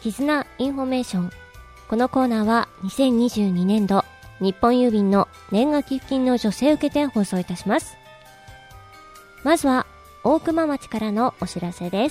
絆インフォメーション。このコーナーは2022年度日本郵便の年賀寄付金の助成受けて放送いたします。まずは大熊町からのお知らせです。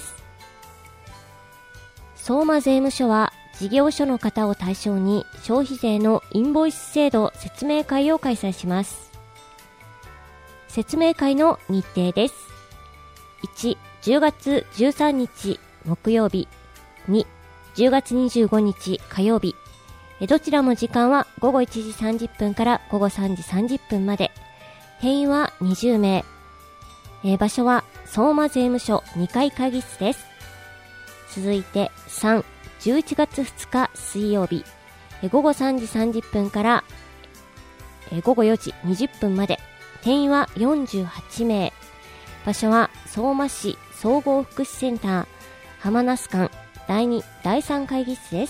相馬税務署は事業所の方を対象に消費税のインボイス制度説明会を開催します。説明会の日程です。1、10月13日木曜日。2、10月25日火曜日。どちらも時間は午後1時30分から午後3時30分まで。定員は20名。場所は相馬税務署2階会議室です。続いて3、11月2日水曜日。午後3時30分から午後4時20分まで。定員は48名。場所は相馬市総合福祉センター浜那須館第2、第3会議室です。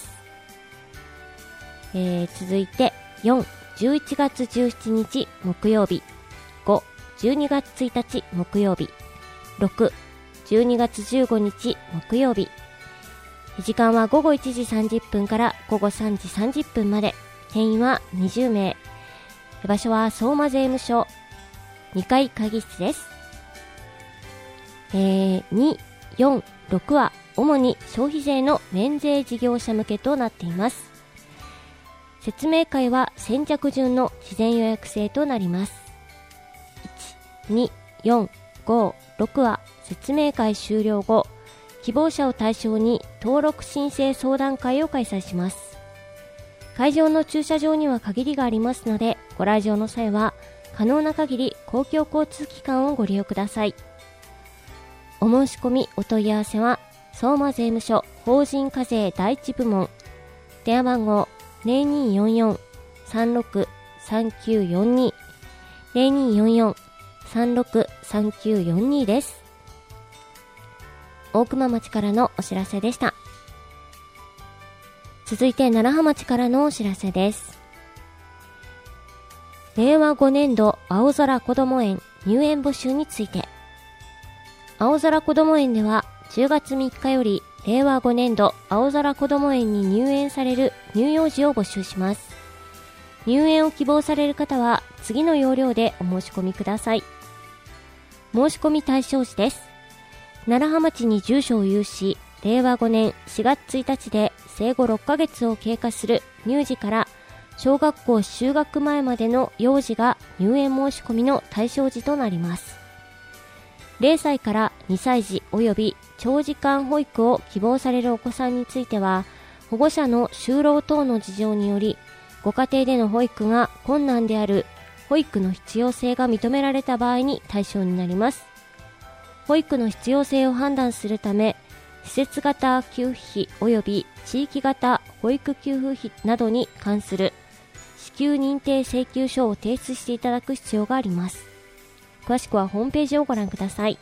続いて4、11月17日木曜日。5、12月1日木曜日。6、12月15日木曜日。時間は午後1時30分から午後3時30分まで。定員は20名。場所は相馬税務署2階会議室です。2、4、6は主に消費税の免税事業者向けとなっています。説明会は先着順の事前予約制となります。1、2、4、5、6は説明会終了後、希望者を対象に登録申請相談会を開催します。会場の駐車場には限りがありますので、ご来場の際は可能な限り公共交通機関をご利用ください。お申し込みお問い合わせは相馬税務署法人課税第一部門、電話番号 0244-363942 0244-363942 です。大熊町からのお知らせでした。続いて楢葉町からのお知らせです。令和5年度青空こども園入園募集について。青空こども園では10月3日より令和5年度青空こども園に入園される乳幼児を募集します。入園を希望される方は次の要領でお申し込みください。申し込み対象時です。楢葉町に住所を有し、令和5年4月1日で生後6ヶ月を経過する乳児から小学校就学前までの幼児が入園申し込みの対象時となります。0歳から2歳児及び長時間保育を希望されるお子さんについては、保護者の就労等の事情により、ご家庭での保育が困難である保育の必要性が認められた場合に対象になります。保育の必要性を判断するため、施設型給付費及び地域型保育給付費などに関する支給認定請求書を提出していただく必要があります。詳しくはホームページをご覧ください。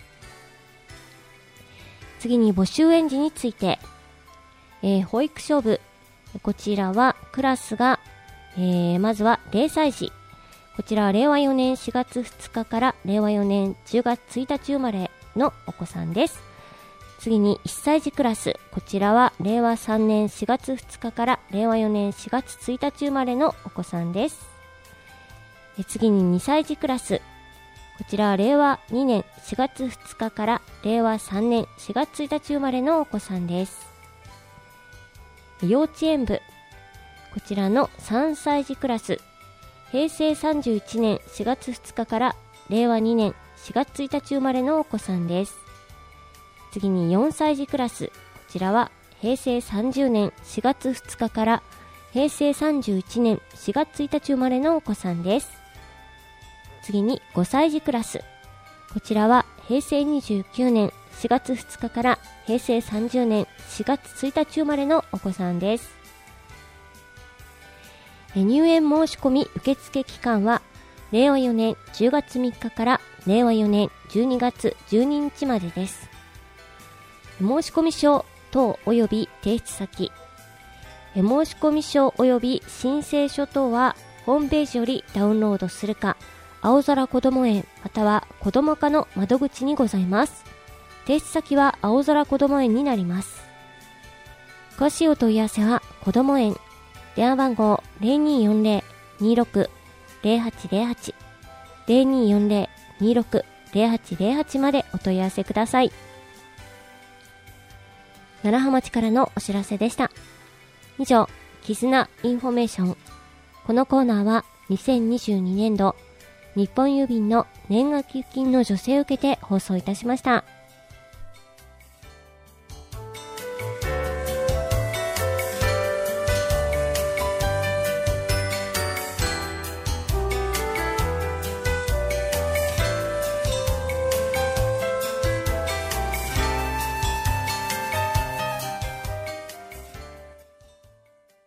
次に募集園児について、保育所部、こちらはクラスが、まずは0歳児、こちらは令和4年4月2日から令和4年10月1日生まれのお子さんです。次に1歳児クラス、こちらは令和3年4月2日から令和4年4月1日生まれのお子さんです。次に2歳児クラス、こちらは令和2年4月2日から令和3年4月1日生まれのお子さんです。幼稚園部、こちらの3歳児クラス、平成31年4月2日から令和2年4月1日生まれのお子さんです。次に4歳児クラス、こちらは平成30年4月2日から平成31年4月1日生まれのお子さんです。次に5歳児クラス、こちらは平成29年4月2日から平成30年4月1日生まれのお子さんです。入園申し込み受付期間は令和4年10月3日から令和4年12月12日までです。申し込み書等及び提出先、申し込み書及び申請書等はホームページよりダウンロードするか、青空こども園またはこども課の窓口にございます。提出先は青空こども園になります。 詳しいお問い合わせはこども園、電話番号 0240-26-0808 0240-26-0808 までお問い合わせください。楢葉町からのお知らせでした。以上、絆インフォメーション。このコーナーは2022年度日本郵便の年賀寄付金の助成を受けて放送いたしました。